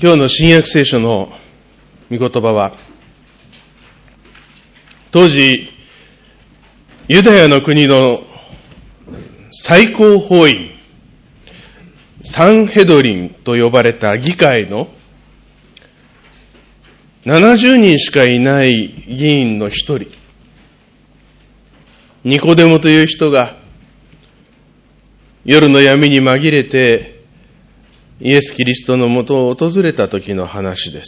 今日の新約聖書の御言葉は、当時、ユダヤの国の最高法院、サンヘドリンと呼ばれた議会の70人しかいない議員の一人、ニコデモという人が夜の闇に紛れてイエス・キリストのもとを訪れた時の話です。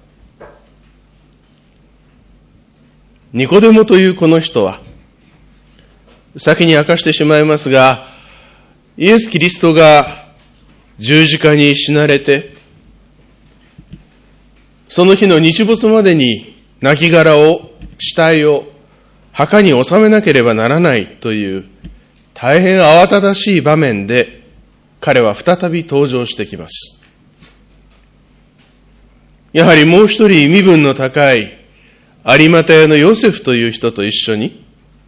ニコデモというこの人は、先に明かしてしまいますが、イエス・キリストが十字架に死なれて、その日の日没までに亡骸死体を墓に納めなければならないという大変慌ただしい場面で彼は再び登場してきます。やはりもう一人身分の高い有股屋のヨセフという人と一緒に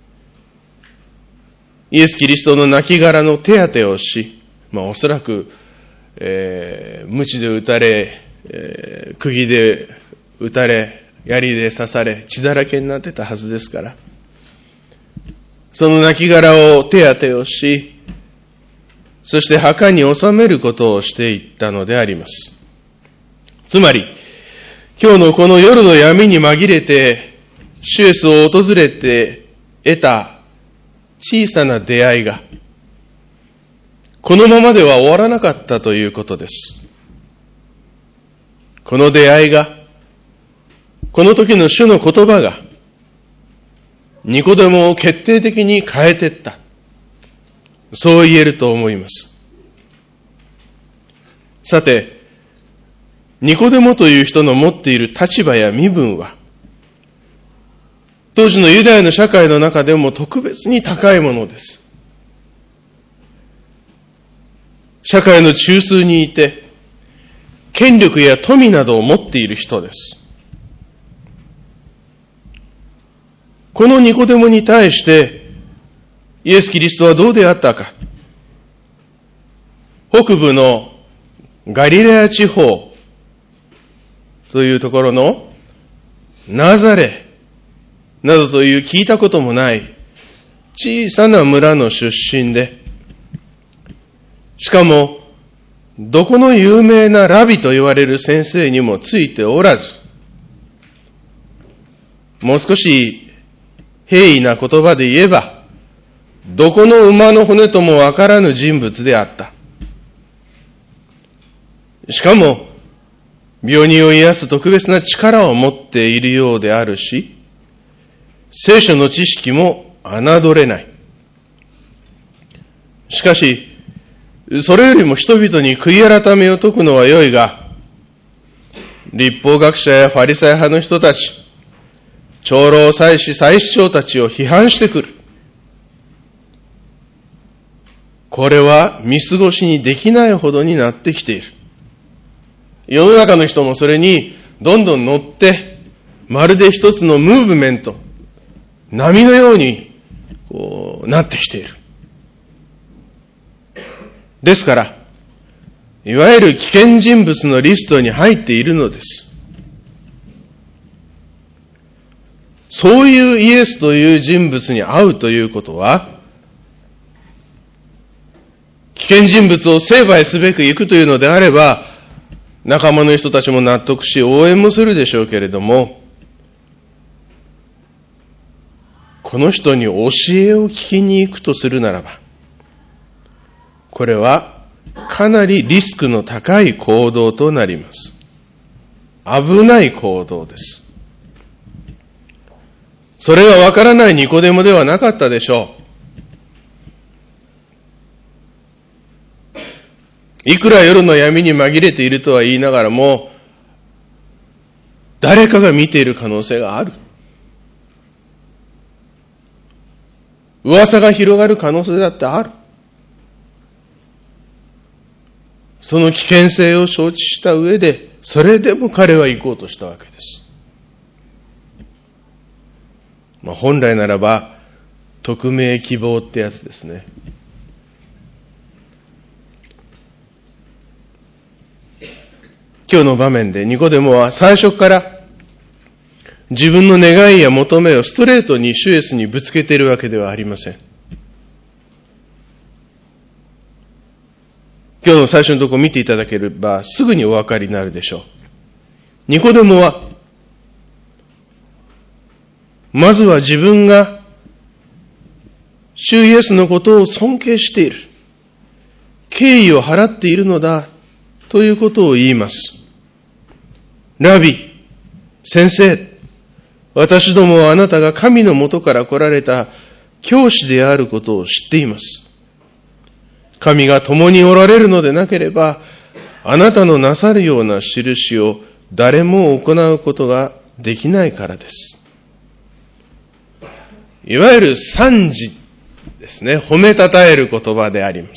イエス・キリストの亡骸の手当てをし、おそらく、鞭で打たれ、釘で打たれ、槍で刺され、血だらけになってたはずですから、その亡骸を手当てをし、そして墓に納めることをしていったのであります。つまり、今日のこの夜の闇に紛れて、主イエスを訪れて得た小さな出会いが、このままでは終わらなかったということです。この出会いが、この時の主の言葉が、ニコデモを決定的に変えていった。そう言えると思います。さて、ニコデモという人の持っている立場や身分は、当時のユダヤの社会の中でも特別に高いものです。社会の中枢にいて、権力や富などを持っている人です。このニコデモに対して、イエス・キリストはどうであったか。北部のガリラヤ地方というところのナザレなどという聞いたこともない小さな村の出身で、しかもどこの有名なラビと言われる先生にもついておらず、もう少し平易な言葉で言えば、どこの馬の骨ともわからぬ人物であった。しかも、病人を癒す特別な力を持っているようであるし、聖書の知識も侮れない。しかし、それよりも人々に悔い改めを説くのは良いが、律法学者やファリサイ派の人たち、長老祭司祭司長たちを批判してくる。これは見過ごしにできないほどになってきている。世の中の人もそれにどんどん乗って、まるで一つのムーブメント、波のようになってきている。ですから、いわゆる危険人物のリストに入っているのです。そういうイエスという人物に会うということは、危険人物を成敗すべく行くというのであれば、仲間の人たちも納得し応援もするでしょうけれども、この人に教えを聞きに行くとするならば、これはかなりリスクの高い行動となります。危ない行動です。それがわからないニコデモではなかったでしょう。いくら夜の闇に紛れているとは言いながらも、誰かが見ている可能性がある。噂が広がる可能性だってある。その危険性を承知した上で、それでも彼は行こうとしたわけです。本来ならば、匿名希望ってやつですね。 今日の場面でニコデモは最初から自分の願いや求めをストレートに主イエスにぶつけているわけではありません。今日の最初のところを見ていただければすぐにお分かりになるでしょう。ニコデモはまずは自分が主イエスのことを尊敬している、敬意を払っているのだということを言います。ラビ、先生、私どもはあなたが神のもとから来られた教師であることを知っています。神が共におられるのでなければ、あなたのなさるような印を誰も行うことができないからです。いわゆる賛辞ですね。褒めたたえる言葉であります。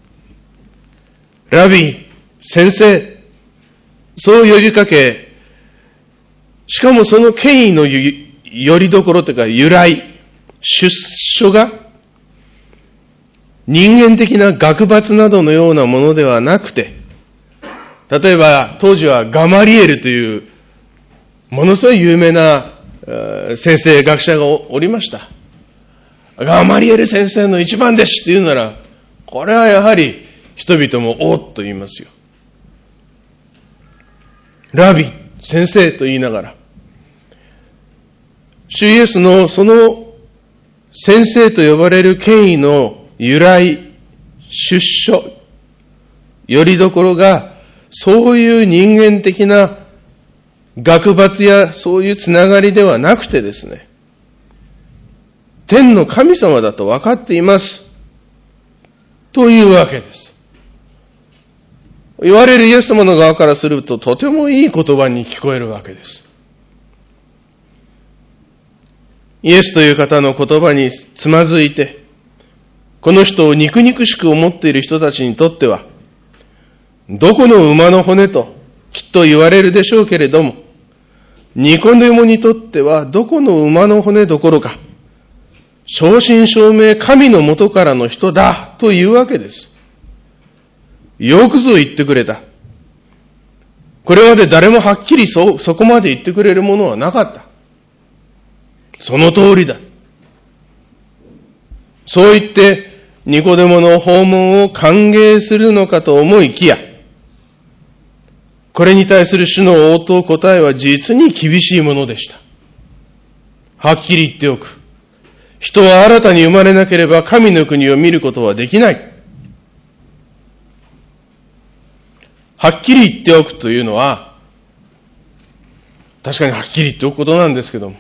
ラビ、先生、そう呼びかけ、しかもその権威のよりどころというか由来、出所が人間的な学閥などのようなものではなくて、例えば当時はガマリエルというものすごい有名な先生、学者がおりました。ガマリエル先生の一番弟子って言うなら、これはやはり人々もおっと言いますよ。ラビ、先生と言いながら、主イエスのその先生と呼ばれる権威の由来、出所、よりどころが、そういう人間的な学閥やそういうつながりではなくてですね、天の神様だと分かっています。というわけです。言われるイエス様の側からするととてもいい言葉に聞こえるわけです。イエスという方の言葉につまずいて、この人を肉々しく思っている人たちにとっては、どこの馬の骨ときっと言われるでしょうけれども、ニコデモにとってはどこの馬の骨どころか、正真正銘神の元からの人だというわけです。よくぞ言ってくれた。これまで誰もはっきりそこまで言ってくれるものはなかった。その通りだ。そう言って、ニコデモの訪問を歓迎するのかと思いきや、これに対する主の応答答えは実に厳しいものでした。はっきり言っておく。人は新たに生まれなければ神の国を見ることはできない。はっきり言っておくというのは、確かにはっきり言っておくことなんですけども、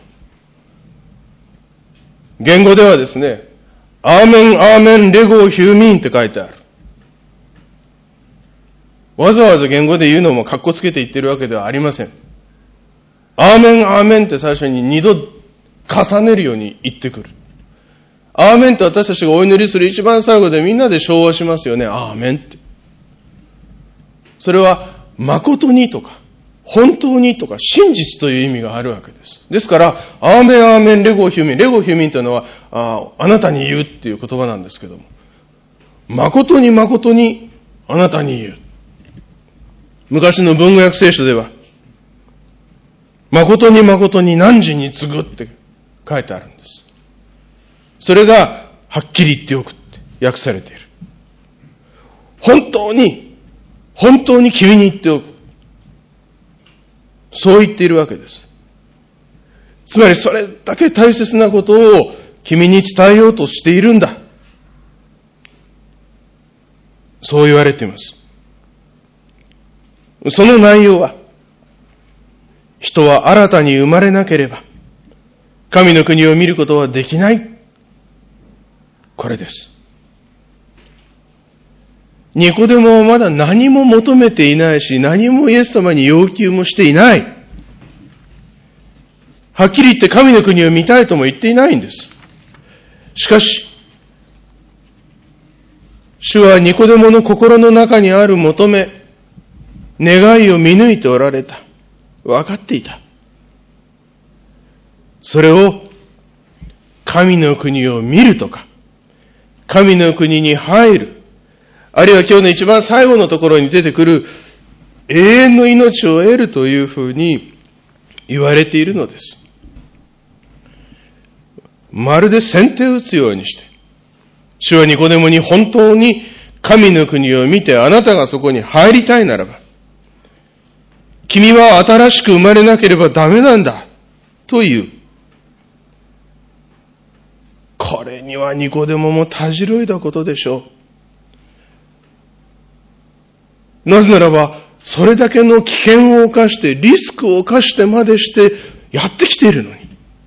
言語ではですね、アーメン、アーメン、レゴ、ヒューミンって書いてある。わざわざ言語で言うのも格好つけて言ってるわけではありません。アーメン、アーメンって最初に2度重ねるように言ってくる。アーメンって私たちがお祈りする一番最後でみんなで唱和しますよね。アーメンって。それは誠にとか本当にとか真実という意味があるわけです。ですから、アーメン、アーメン、レゴヒューミン。レゴヒューミンというのは、あなたに言うっていう言葉なんですけども。誠に誠にあなたに言う。昔の文語訳聖書では、誠に誠に汝に告ぐって書いてあるんです。それが、はっきり言っておくって訳されている。本当に君に言っておく。そう言っているわけです。つまりそれだけ大切なことを君に伝えようとしているんだ。そう言われています。その内容は、人は新たに生まれなければ、神の国を見ることはできない。これです。ニコデモはまだ何も求めていないし、何もイエス様に要求もしていない。はっきり言って神の国を見たいとも言っていないんです。しかし、主はニコデモの心の中にある求め、願いを見抜いておられた。分かっていた。それを神の国を見るとか、神の国に入る、あるいは今日の一番最後のところに出てくる永遠の命を得るというふうに言われているのです。まるで先手を打つようにして、主はニコデモに本当に神の国を見てあなたがそこに入りたいならば、君は新しく生まれなければダメなんだという。これにはニコデモもたじろいだことでしょう。なぜならば、それだけの危険を冒して、リスクを冒してまでしてやってきているのに。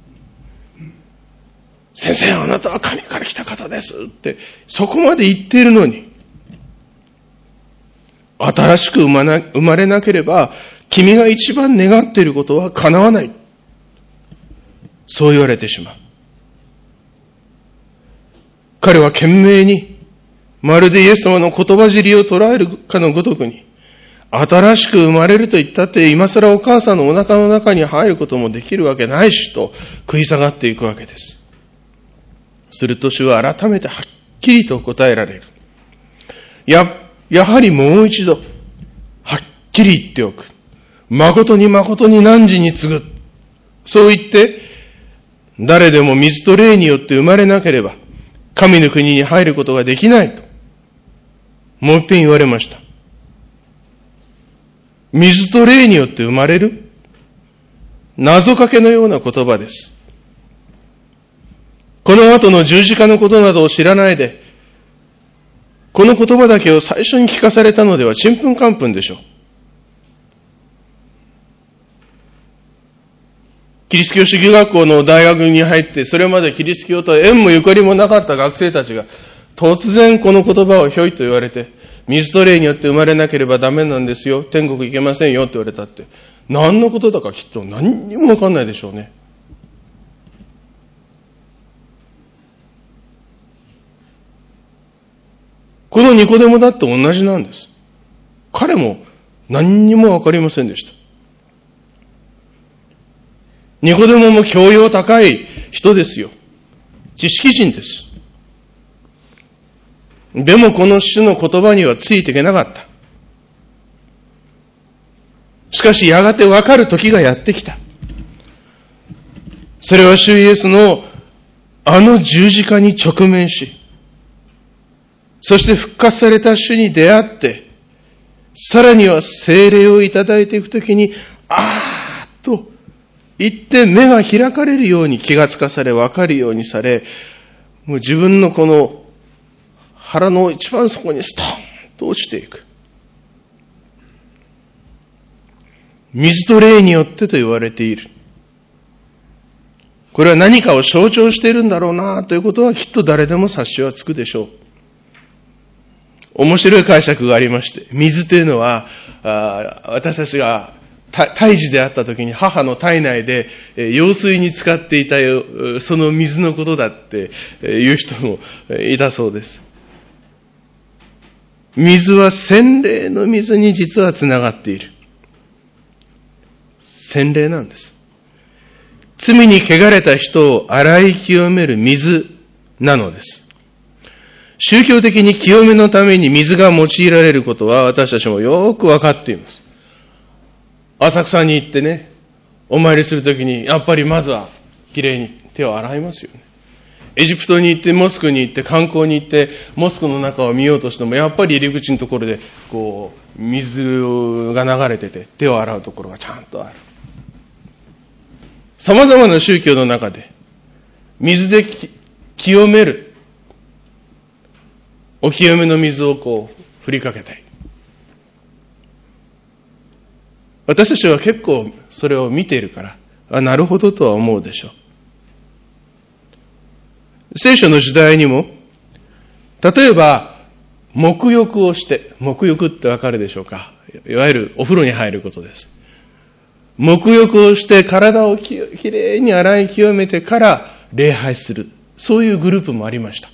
先生、あなたは神から来た方ですって、そこまで言っているのに、新しく生まれなければ、君が一番願っていることは叶わない。そう言われてしまう。彼は懸命に、まるでイエス様の言葉尻を捉えるかのごとくに、新しく生まれると言ったって、今更お母さんのお腹の中に入ることもできるわけないし、と食い下がっていくわけです。すると主は改めてはっきりと答えられる。やはりもう一度、はっきり言っておく。誠に誠に汝に告ぐ。そう言って、誰でも水と霊によって生まれなければ、神の国に入ることができないと、もう一遍言われました。水と霊によって生まれる？謎かけのような言葉です。この後の十字架のことなどを知らないで、この言葉だけを最初に聞かされたのではちんぷんかんぷんでしょう。キリスト教主義学校の大学に入って、それまでキリスト教と縁もゆかりもなかった学生たちが、突然この言葉をひょいと言われて、水と霊によって生まれなければダメなんですよ、天国行けませんよって言われたって、何のことだかきっと何にもわかんないでしょうね。このニコデモだって同じなんです。彼も何にもわかりませんでした。ニコデモも教養高い人ですよ。知識人です。でもこの主の言葉にはついていけなかった。しかしやがてわかる時がやってきた。それは主イエスのあの十字架に直面し、そして復活された主に出会って、さらには聖霊をいただいていくときに、あーっと言って目が開かれるように気がつかされ、わかるようにされ、もう自分のこの腹の一番底にストーンと落ちていく。水と霊によってと言われている。これは何かを象徴しているんだろうなということはきっと誰でも察しはつくでしょう。面白い解釈がありまして、水というのは、私たちが胎児であった時に母の体内で羊水に使っていたその水のことだっていう人もいたそうです。水は洗礼の水に実はつながっている。洗礼なんです。罪に汚れた人を洗い清める水なのです。宗教的に清めのために水が用いられることは私たちもよくわかっています。浅草に行ってね、お参りするときにやっぱりまずはきれいに手を洗いますよね。エジプトに行ってモスクに行って観光に行ってモスクの中を見ようとしてもやっぱり入り口のところでこう水が流れてて手を洗うところがちゃんとある。様々な宗教の中で水で清めるお清めの水をこう振りかけたい。私たちは結構それを見ているから、なるほどとは思うでしょう。聖書の時代にも、例えば沐浴をして、沐浴ってわかるでしょうか。いわゆるお風呂に入ることです。沐浴をして体をきれいに洗い清めてから礼拝する。そういうグループもありました。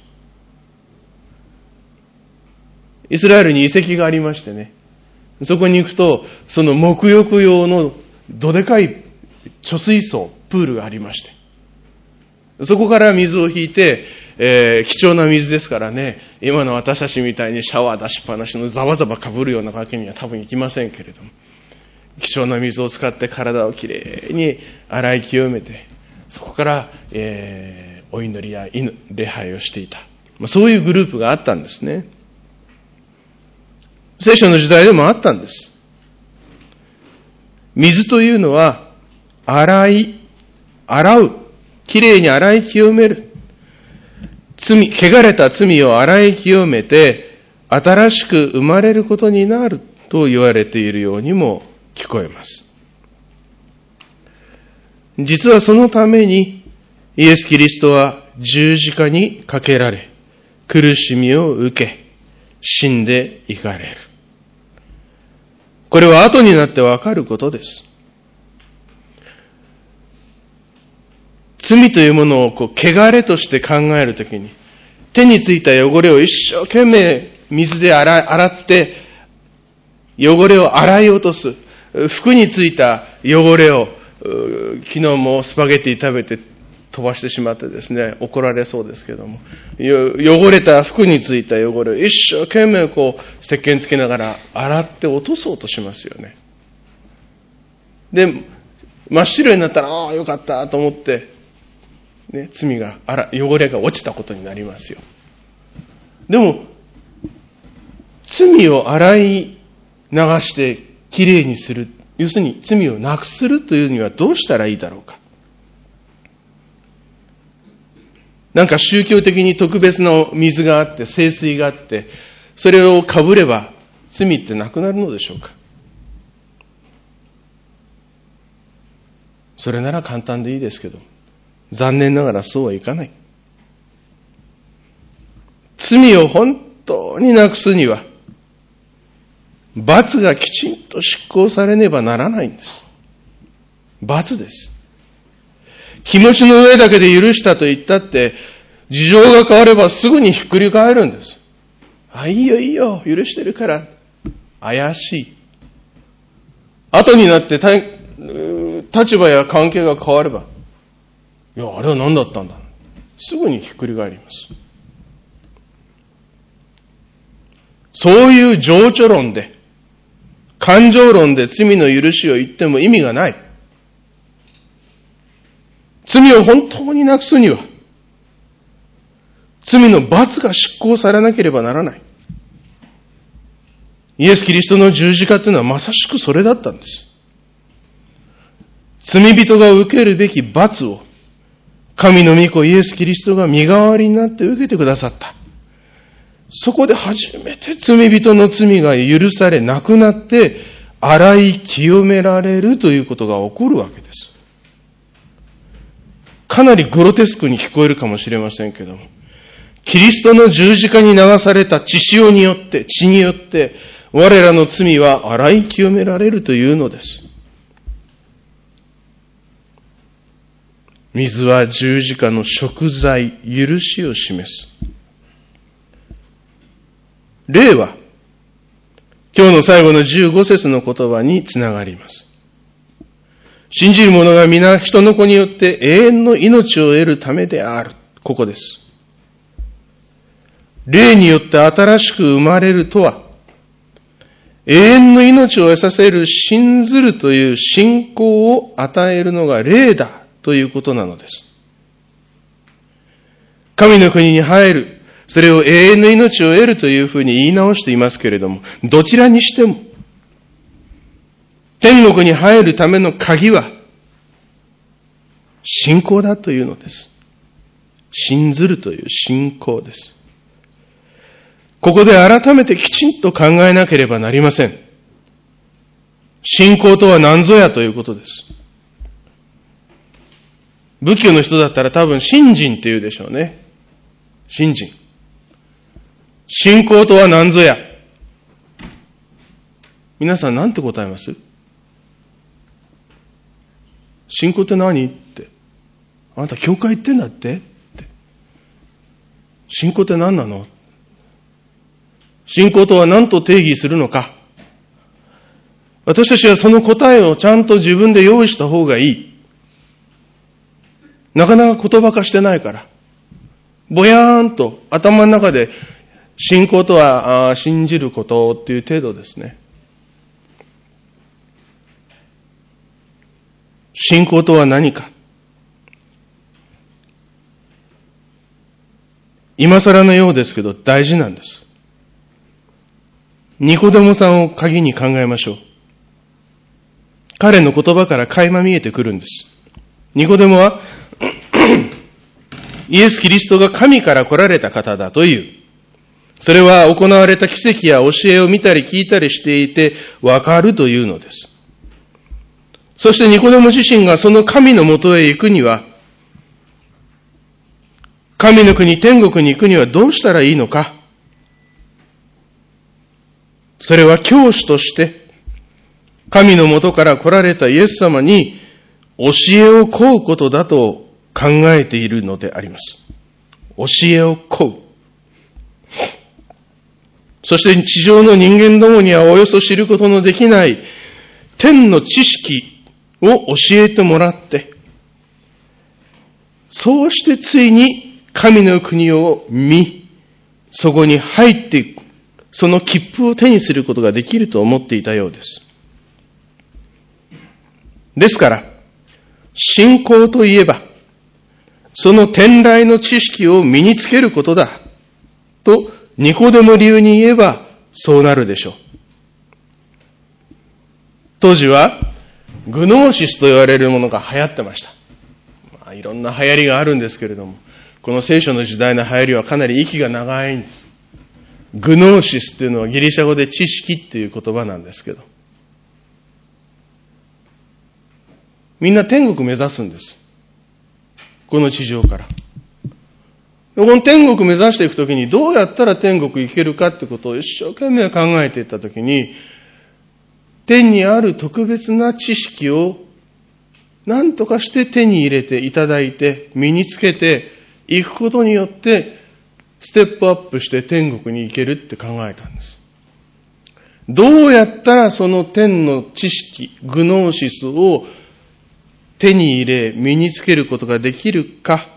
イスラエルに遺跡がありましてね、そこに行くと、その沐浴用のどでかい貯水槽、プールがありまして、そこから水を引いて、 貴重な水ですからね、今の私たちみたいにシャワー出しっぱなしのザバザバ被るようなわけには多分いきませんけれども、貴重な水を使って体をきれいに洗い清めて、そこから、お祈りや礼拝をしていた。そういうグループがあったんですね。聖書の時代でもあったんです。水というのは、洗う、きれいに洗い清める。汚れた罪を洗い清めて、新しく生まれることになると言われているようにも聞こえます。実はそのために、イエス・キリストは十字架にかけられ、苦しみを受け、死んでいかれる。これは後になってわかることです。罪というものを汚れとして考えるときに、手についた汚れを一生懸命水で洗って、汚れを洗い落とす。服についた汚れを、昨日もスパゲティ食べて飛ばしてしまってですね、怒られそうですけども、汚れた服についた汚れを一生懸命石鹸つけながら洗って落とそうとしますよね。で、真っ白になったら、ああ、よかったと思って、ね、汚れが落ちたことになりますよ。でも、罪を洗い流してきれいにする、要するに罪をなくするというにはどうしたらいいだろうか。なんか宗教的に特別な水があって、聖水があって、それをかぶれば罪ってなくなるのでしょうか。それなら簡単でいいですけど、残念ながらそうはいかない。罪を本当になくすには、罰がきちんと執行されねばならないんです。罰です。気持ちの上だけで許したと言ったって、事情が変わればすぐにひっくり返るんです。あ、いいよいいよ、許してるから。怪しい。後になって立場や関係が変われば、いや、あれは何だったんだ。すぐにひっくり返ります。そういう情緒論で、感情論で罪の許しを言っても意味がない。罪を本当になくすには、罪の罰が執行されなければならない。イエス・キリストの十字架というのはまさしくそれだったんです。罪人が受けるべき罰を、神の御子イエス・キリストが身代わりになって受けてくださった。そこで初めて罪人の罪が許されなくなって、洗い清められるということが起こるわけです。かなりグロテスクに聞こえるかもしれませんけども、キリストの十字架に流された血によって、我らの罪は洗い清められるというのです。水は十字架の贖罪、許しを示す。例は、今日の最後の15節の言葉につながります。信じる者が皆人の子によって永遠の命を得るためである。ここです。霊によって新しく生まれるとは、永遠の命を得させる信ずるという信仰を与えるのが霊だということなのです。神の国に入る、それを永遠の命を得るというふうに言い直していますけれども、どちらにしても、天国に入るための鍵は、信仰だというのです。信ずるという信仰です。ここで改めてきちんと考えなければなりません。信仰とは何ぞやということです。仏教の人だったら多分信心って言うでしょうね。信心。信仰とは何ぞや。皆さん何て答えます？信仰って何？って。あなた教会行ってんだって？って。信仰って何なの？信仰とは何と定義するのか。私たちはその答えをちゃんと自分で用意した方がいい。なかなか言葉化してないから。 ぼやーんと頭の中で信仰とは信じることっていう程度ですね。信仰とは何か。今更のようですけど大事なんです。ニコデモさんを鍵に考えましょう。彼の言葉から垣間見えてくるんです。ニコデモはイエス・キリストが神から来られた方だという。それは行われた奇跡や教えを見たり聞いたりしていてわかるというのです。そしてニコデモ自身がその神のもとへ行くには、神の国、天国に行くにはどうしたらいいのか。それは教師として、神のもとから来られたイエス様に教えを請うことだと考えているのであります。教えを請う。そして地上の人間どもにはおよそ知ることのできない天の知識を教えてもらって、そうしてついに神の国を見、そこに入っていく。その切符を手にすることができると思っていたようです。ですから、信仰といえば、その天来の知識を身につけることだ。と、ニコデモ流に言えば、そうなるでしょう。当時は、グノーシスと言われるものが流行ってました。いろんな流行りがあるんですけれども、この聖書の時代の流行りはかなり息が長いんです。グノーシスっていうのはギリシャ語で知識っていう言葉なんですけど、みんな天国目指すんです。この地上から。この天国目指していくときにどうやったら天国行けるかってことを一生懸命考えていったときに、天にある特別な知識を何とかして手に入れていただいて、身につけていくことによって、ステップアップして天国に行けるって考えたんです。どうやったらその天の知識、グノーシスを手に入れ、身につけることができるか。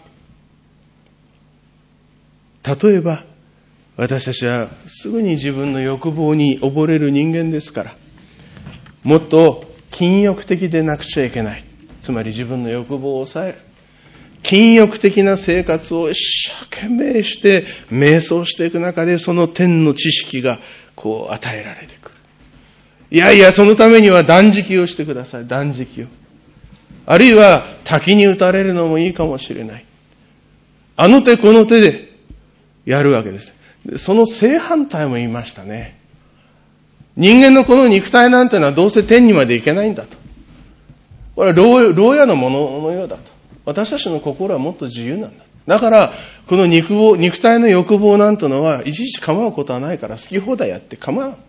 例えば、私たちはすぐに自分の欲望に溺れる人間ですから、もっと禁欲的でなくちゃいけない。つまり自分の欲望を抑える。禁欲的な生活を一生懸命して瞑想していく中で、その天の知識がこう与えられてくる。いやいや、そのためには断食をしてください。断食を。あるいは滝に打たれるのもいいかもしれない。あの手この手でやるわけです。その正反対も言いましたね。人間のこの肉体なんてのはどうせ天にまで行けないんだと。これは牢屋のもののようだと。私たちの心はもっと自由なんだ。だから、この肉体の欲望なんてのは、いちいち構うことはないから、好き放題やって構う。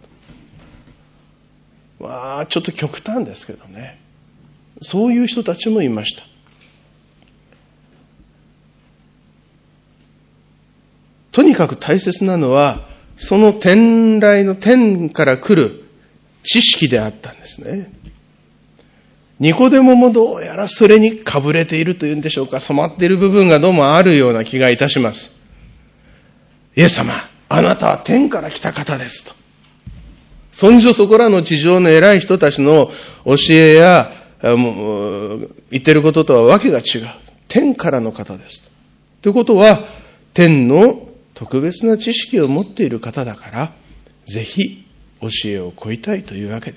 ちょっと極端ですけどね。そういう人たちもいました。とにかく大切なのは、その天来の天から来る知識であったんですね。ニコデモもどうやらそれにかぶれているというんでしょうか、染まっている部分がどうもあるような気がいたします。イエス様、あなたは天から来た方ですと。そんじょそこらの地上の偉い人たちの教えや言ってることとはわけが違う。天からの方ですと。ということは、天の特別な知識を持っている方だから、ぜひ教えを請いたいというわけです。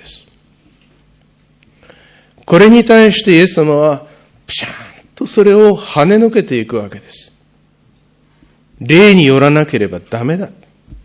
これに対してイエス様は、ピシャーンとそれを跳ねのけていくわけです。霊によらなければダメだ。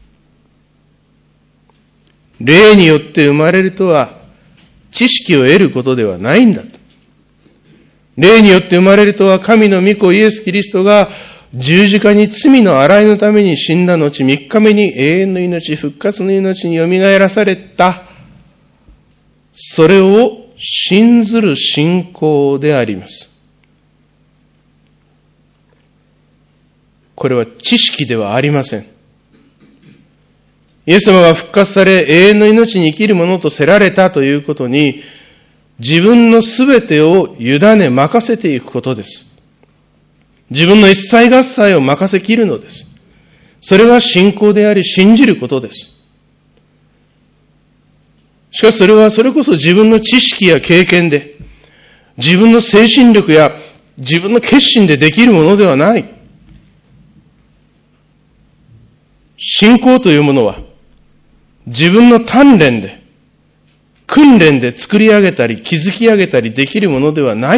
霊によって生まれるとは、知識を得ることではないんだ。霊によって生まれるとは、神の御子イエス・キリストが十字架に罪の洗いのために死んだ後、3日目に永遠の命、復活の命によみがえらされた。それを信ずる信仰であります。これは知識ではありません。イエス様が復活され永遠の命に生きるものとせられたということに、自分のすべてを委ね任せていくことです。 自分の一切合切を任せきるのです。それが信仰であり、信じることです。しかしそれはそれこそ自分の知識や経験で、自分の精神力や自分の決心でできるものではない。信仰というものは、自分の鍛錬で、訓練で作り上げたり、築き上げたりできるものではない。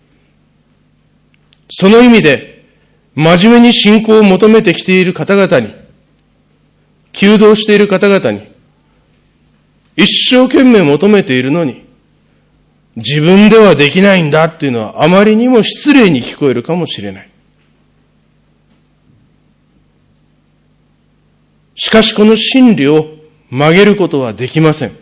その意味で、真面目に信仰を求めてきている方々に、求道している方々に、一生懸命求めているのに、自分ではできないんだっていうのはあまりにも失礼に聞こえるかもしれない。しかしこの真理を曲げることはできません。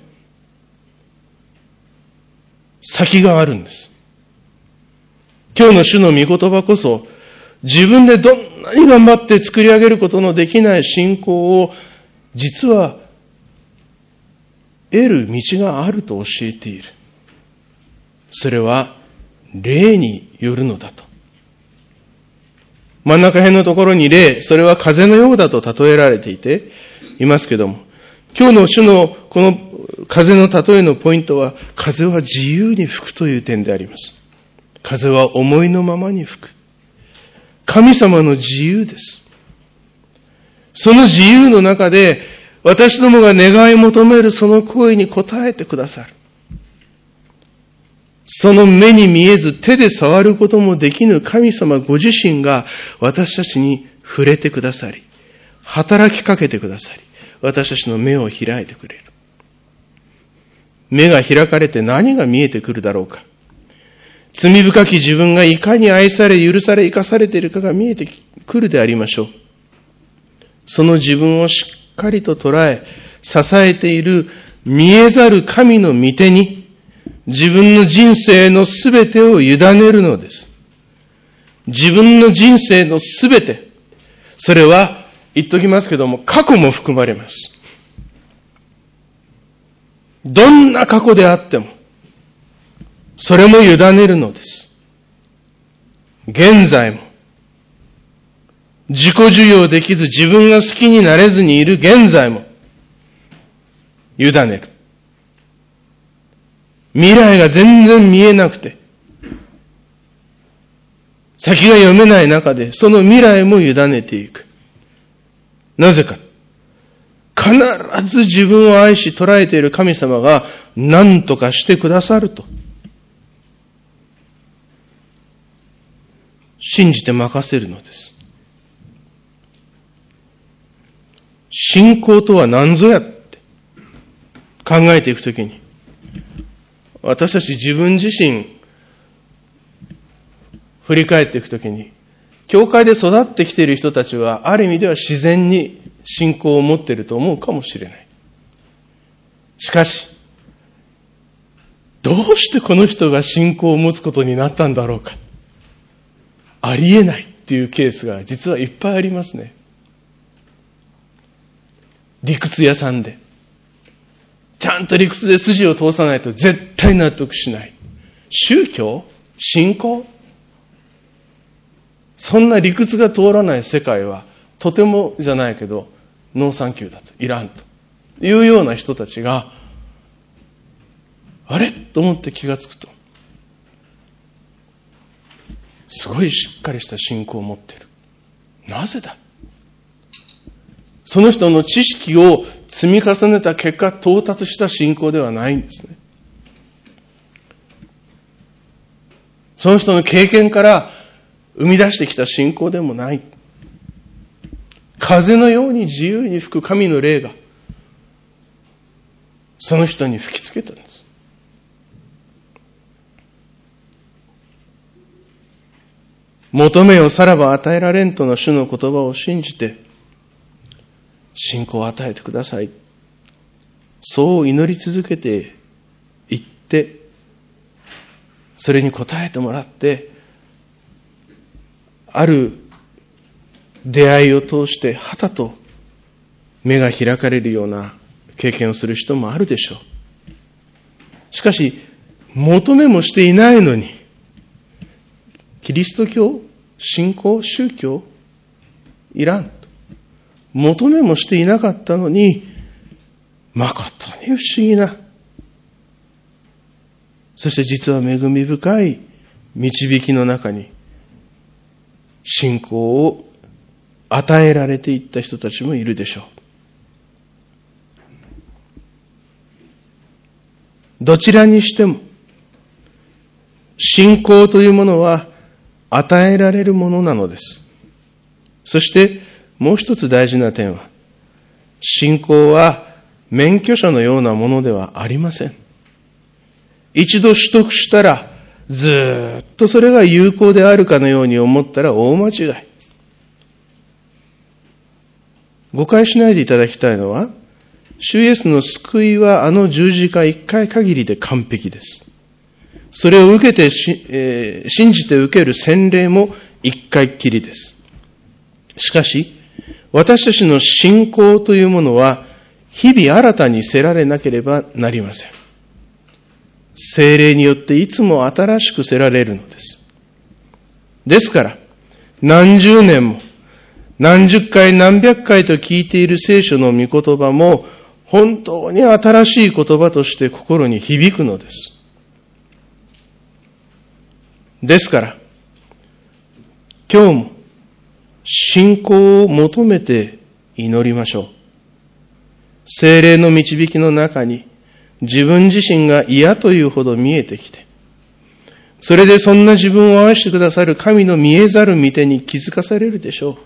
先があるんです。今日の主の御言葉こそ、自分でどんなに頑張って作り上げることのできない信仰を、実は得る道があると教えている。それは霊によるのだと。真ん中辺のところに霊、それは風のようだと例えられていますけども、今日の主のこの風の例えのポイントは、風は自由に吹くという点であります。風は思いのままに吹く。神様の自由です。その自由の中で、私どもが願い求めるその声に応えてくださる。その目に見えず手で触ることもできぬ神様ご自身が私たちに触れてくださり、働きかけてくださり、私たちの目を開いてくれる。目が開かれて何が見えてくるだろうか。罪深き自分がいかに愛され、許され、生かされているかが見えてくるでありましょう。その自分をしっかりと捉え、支えている見えざる神の御手に、自分の人生のすべてを委ねるのです。自分の人生のすべて、それは言っときますけども、過去も含まれます。どんな過去であっても、それも委ねるのです。現在も、自己受容できず自分が好きになれずにいる現在も、委ねる。未来が全然見えなくて、先が読めない中で、その未来も委ねていく。なぜか。必ず自分を愛し捉えている神様が何とかしてくださると。信じて任せるのです。信仰とは何ぞやって考えていくときに、私たち自分自身振り返っていくときに、教会で育ってきている人たちはある意味では自然に信仰を持っていると思うかもしれない。しかし、どうしてこの人が信仰を持つことになったんだろうか。ありえないっていうケースが実はいっぱいありますね。理屈屋さんで。ちゃんと理屈で筋を通さないと絶対納得しない。宗教？信仰？そんな理屈が通らない世界はとてもじゃないけどノーサンキューだと、いらんというような人たちがあれと思って気がつくと、すごいしっかりした信仰を持っている。なぜだ？その人の知識を積み重ねた結果到達した信仰ではないんですね。その人の経験から生み出してきた信仰でもない。風のように自由に吹く神の霊がその人に吹きつけたんです。求めよさらば与えられんとの主の言葉を信じて信仰を与えてください。そう祈り続けていって、それに応えてもらって、ある出会いを通してはたと目が開かれるような経験をする人もあるでしょう。しかし、求めもしていないのに、キリスト教、 信仰、宗教いらん。求めもしていなかったのに、誠に不思議な、そして実は恵み深い導きの中に、信仰を与えられていった人たちもいるでしょう。どちらにしても、信仰というものは与えられるものなのです。そしてもう一つ大事な点は、信仰は免許証のようなものではありません。一度取得したら、ずっとそれが有効であるかのように思ったら大間違い。誤解しないでいただきたいのは、主イエスの救いはあの十字架一回限りで完璧です。それを受けて信じて受ける洗礼も一回きりです。しかし、私たちの信仰というものは、日々新たにせられなければなりません。聖霊によっていつも新しくせられるのです。ですから、何十年も、何十回何百回と聞いている聖書の御言葉も、本当に新しい言葉として心に響くのです。ですから、今日も信仰を求めて祈りましょう。聖霊の導きの中に自分自身が嫌というほど見えてきて、それでそんな自分を愛してくださる神の見えざる御手に気づかされるでしょう。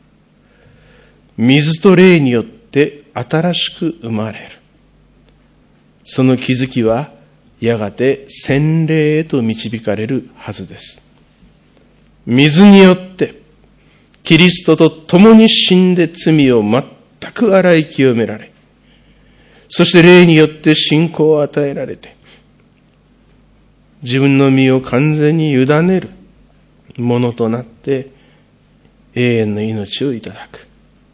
水と霊によって新しく生まれる。その気づきはやがて洗礼へと導かれるはずです。水によってキリストと共に死んで罪を全く洗い清められ、そして霊によって信仰を与えられて、自分の身を完全に委ねるものとなって永遠の命をいただく。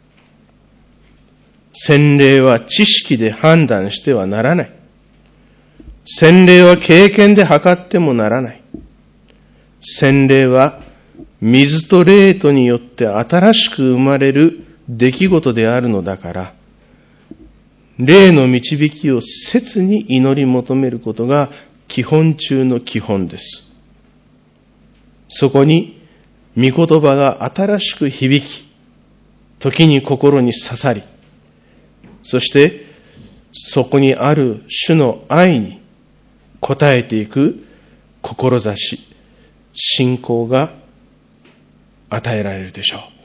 洗礼は知識で判断してはならない。洗礼は経験で測ってもならない。洗礼は水と霊とによって新しく生まれる出来事であるのだから、霊の導きを切に祈り求めることが基本中の基本です。そこに御言葉が新しく響き、時に心に刺さり、そしてそこにある主の愛に応えていく志、信仰が与えられるでしょう。